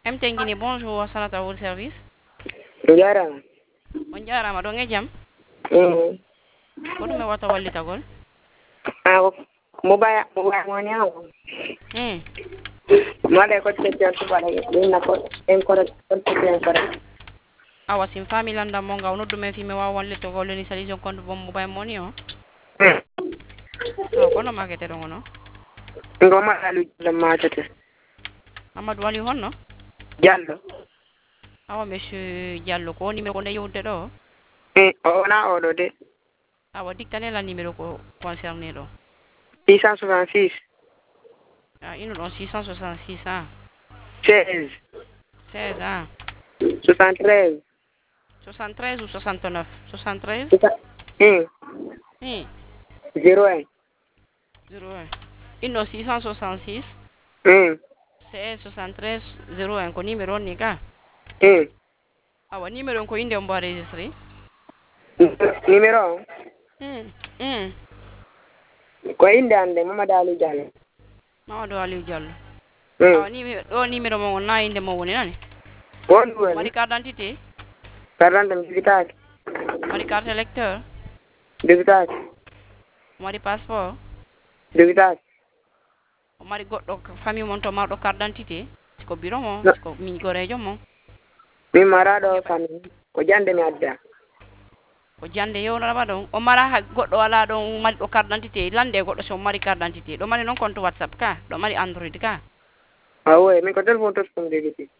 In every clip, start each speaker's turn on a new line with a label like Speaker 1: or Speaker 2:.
Speaker 1: Mtengini, bonjour, Sanata World Service.
Speaker 2: Jarama.
Speaker 1: On jarama ɗon e jam. Ko ɗum e wata wallitagol?
Speaker 2: Mobile woni hawo. Made ko tetel to bala ɗinna ko en ko tetel ko.
Speaker 1: Awa sim famille landam mo ngaw noddumen fi mi wawa wallitagol ni solution compte bon mobile money o. Kono makete ɗon ono.
Speaker 2: Ngoma alu matete.
Speaker 1: Amadou Wali honno?
Speaker 2: Diallo.
Speaker 1: Awa monsieur Diallo ko numéro ko nde yewde ɗo?
Speaker 2: Ona oɗo de.
Speaker 1: Awa dictane la numéro ko concerné ɗo.
Speaker 2: 666.
Speaker 1: Ino ɗon 666 ha.
Speaker 2: 16.
Speaker 1: 16 ha.
Speaker 2: 73.
Speaker 1: 73 ou 69? 73?
Speaker 2: 01.
Speaker 1: 01. Ino 666? 16 73 01 ko numéro on ni ka? Awa numéro ko inde mbo enregistré?
Speaker 2: Numéro ko inde ande Mamadou Aliou Diallo.
Speaker 1: Mamadou Aliou Diallo. Awa numéro mo na inde mo woni nani?
Speaker 2: Won woni.
Speaker 1: Mari carte d'identité?
Speaker 2: Carte d'identité.
Speaker 1: Mari carte électeur?
Speaker 2: Débitade.
Speaker 1: Mari passeport?
Speaker 2: Débitade.
Speaker 1: Mari goɗɗo famille mon to marɗo carte d'identité? Ko bureau mo? Ko min gorejo mo?
Speaker 2: Min maraɗo famille ko jande mi adda.
Speaker 1: Ko jande yewnorama ɗon o mara goɗɗo wala ɗon mari ɗo carte d'identité lande goɗɗo so mari carte d'identité ɗo mari noon compte WhatsApp ka ɗo mari Android ka?
Speaker 2: Oui, min ko téléphone to ɗum degiti.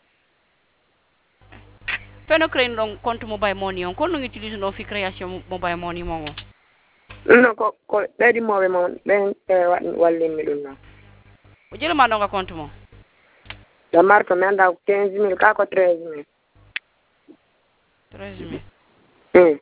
Speaker 1: Feno créé ɗon compte mobile money on kono utilise no fi création mobile money mon o?
Speaker 2: Non ko ɓeydimoɓe mon ɓen wallinmi ɗum noon.
Speaker 1: O jelema ɗonga compte mo?
Speaker 2: Da marque mi anda 15 000 ka ko 13 000.
Speaker 1: 13 000.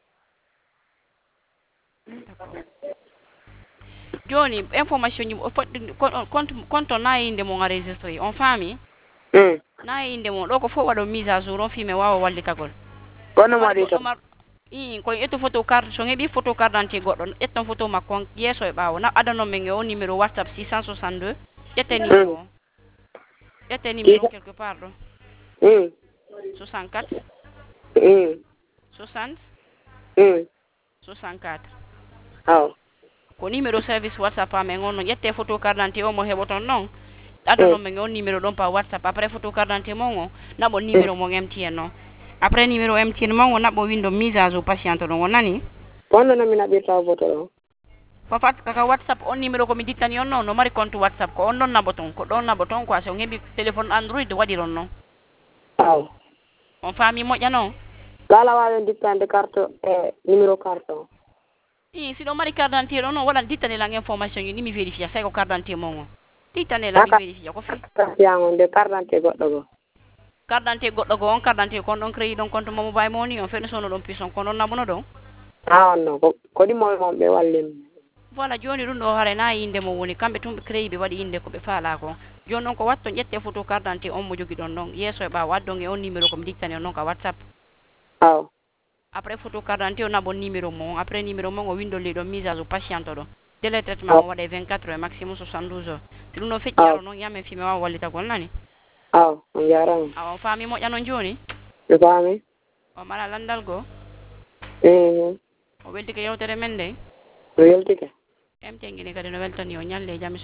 Speaker 1: Joni information o fodde compte na inde mo enregistré on faami? Na inde mo ɗo ko fof waɗo mise à jour on fi mi wawa wallitagol.
Speaker 2: Kono waɗi to.
Speaker 1: Koye ƴettu photo carte so heeɓi photo carte d'identité goɗɗo ƴetton photo makko yeeso e ɓaawo aɗanon men o numéro WhatsApp 662 ƴette numéro o. Ƴette numéro quelque part ɗo. 64 60 64.
Speaker 2: Aw.
Speaker 1: Ko numéro service WhatsApp amen on ƴette photo carte d'identité o mo heɓoton noon aɗanon men o numéro ɗon par WhatsApp après photo carte d'identité mon o naɓo numéro mon MTN noon après numéro MTN mon o naɓo windo mise à jour patiente ɗon o nani?
Speaker 2: Wonno no mi naɓirta photo ɗo.
Speaker 1: Ko fat kaka WhatsApp on numéro ko mi dittani on noon no mari compte WhatsApp ko on ɗon naɓoton ko ɗon naɓoton quoi so on heɓi téléphone Android waɗiron noon.
Speaker 2: Aw.
Speaker 1: On faami moƴƴa noon?
Speaker 2: Kala wawi dittande carte e numéro carte o.
Speaker 1: Si ɗo mari carte d'identité ɗon noon waɗan dittanela information ji ɗi mi vérifier say ko carte d'identité mon o dittanela mi vérifier ko fi
Speaker 2: yango de carte d'identité goɗɗo go.
Speaker 1: Carte d'identité goɗɗo go on carte d'identité kon ɗon créé ɗon compte mo mobile money on feni sono ɗon puissant kon ɗon naɓuno ɗon?
Speaker 2: Non ko ɗimoɓe mon ɓe wallimi.
Speaker 1: Voilà joni ɗum ɗo haare na inde mo woni kamɓe tun ɓe créé ɓe waɗi inde ko ɓe faala ko joni noon ko watton ƴette photo carte d'identité on mo jogui ɗon noon yeeso e ɓaawo addon e on numéro komi dittani on noon ka WhatsApp.
Speaker 2: Aw.
Speaker 1: Après photo carte d'identité o naɓon numéro mon après numéro mon o windo li ɗon mise à jour patiente ɗo délai traitement o waɗe 24 heures maximum 72 heures si ɗum ɗon feƴƴi aro noon yamen fi mi wawa wallitagol nani?
Speaker 2: Aw on jarama.
Speaker 1: Awa on faami moƴƴa noon joni?
Speaker 2: Mi faami.
Speaker 1: O mara landal go? O weltike yewtere men nde?
Speaker 2: No weltike.
Speaker 1: Mtengini kadi no weltani o ñalle jaam